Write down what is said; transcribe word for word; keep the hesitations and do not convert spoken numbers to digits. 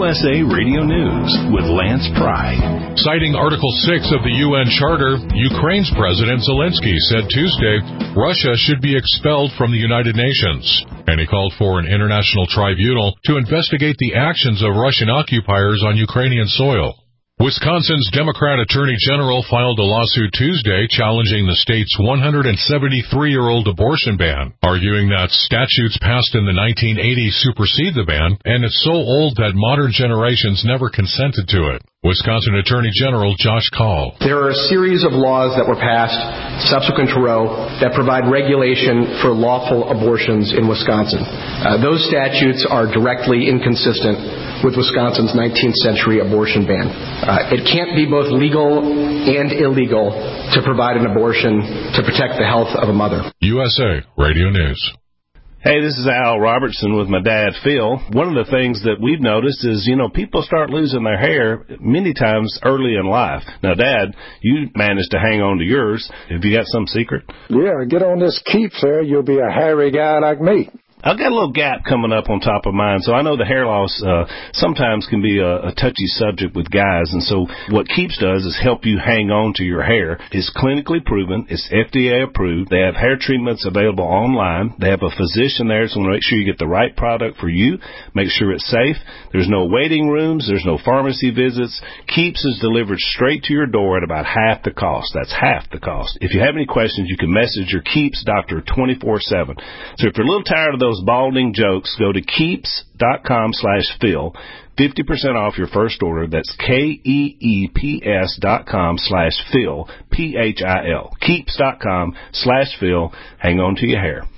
U S A Radio News with Lance Pry. Citing Article six of the U N Charter, Ukraine's President Zelensky said Tuesday Russia should be expelled from the United Nations, and he called for an international tribunal to investigate the actions of Russian occupiers on Ukrainian soil. Wisconsin's Democrat Attorney General filed a lawsuit Tuesday challenging the state's one hundred seventy-three-year-old abortion ban, arguing that statutes passed in the nineteen eighties supersede the ban, and it's so old that modern generations never consented to it. Wisconsin Attorney General Josh Kaul. There are a series of laws that were passed subsequent to Roe that provide regulation for lawful abortions in Wisconsin. Uh, those statutes are directly inconsistent with Wisconsin's nineteenth century abortion ban. Uh, it can't be both legal and illegal to provide an abortion to protect the health of a mother. U S A Radio News. Hey, this is Al Robertson with my dad, Phil. One of the things that we've noticed is, you know, people start losing their hair many times early in life. Now, Dad, you managed to hang on to yours. Have you got some secret? Yeah, get on this Keeps there. You'll be a hairy guy like me. I've got a little gap coming up on top of mine, so I know the hair loss uh, sometimes can be a, a touchy subject with guys, and so what Keeps does is help you hang on to your hair. It's clinically proven. It's F D A approved. They have hair treatments available online. They have a physician there, so make sure you get the right product for you. Make sure it's safe. There's no waiting rooms. There's no pharmacy visits. Keeps is delivered straight to your door at about half the cost. That's half the cost. If you have any questions, you can message your Keeps doctor twenty-four seven. So if you're a little tired of those balding jokes, go to keeps.com slash Phil. fifty percent off your first order. That's K-E-E-P-S dot com slash Phil. P H I L. Keeps.com slash Phil. Hang on to your hair.